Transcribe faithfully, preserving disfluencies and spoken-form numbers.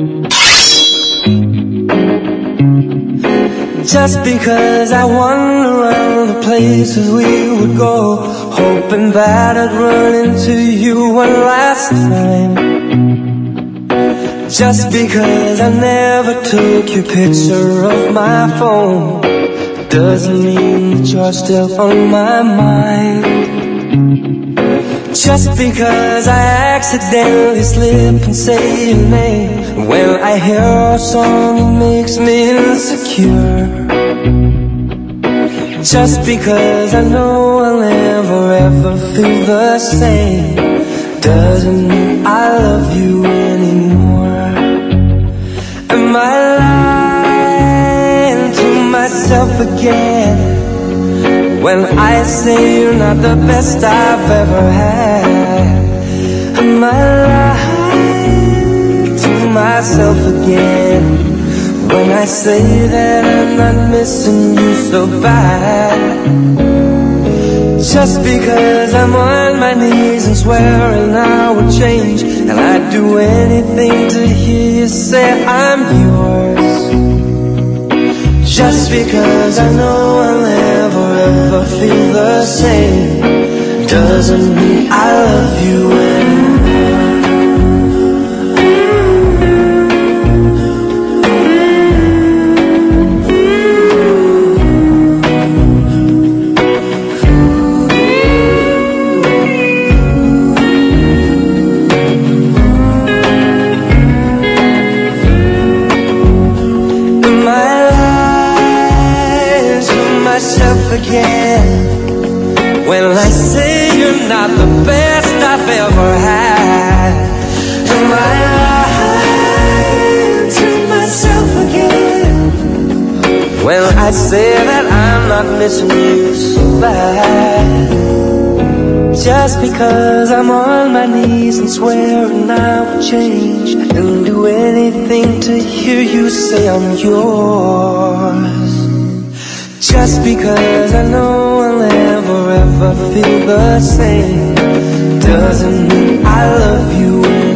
Just because I wander around the places we would go, hoping that I'd run into you one last time. Just because I never took your picture of my phone, doesn't mean that you're still on my mind. Just because I accidentally slip and say your name, when I hear a song it makes me insecure. Just because I know I'll never ever feel the same, doesn't mean I love you anymore. Am I lying to myself again when I say you're not the best I've ever had? Am I lying to myself again when I say that I'm not missing you so bad? Just because I'm on my knees and swearing I would change, and I'd do anything to hear you say I'm yours. Just because I know I'll never ever feel the same, doesn't mean I love you anymore. Again, when I say you're not the best I've ever had, am I lying to myself again when I say that I'm not missing you so bad? Just because I'm on my knees and swearing I would change and do anything to hear you say I'm yours. Just because I know I'll never ever feel the same, doesn't mean I love you anymore.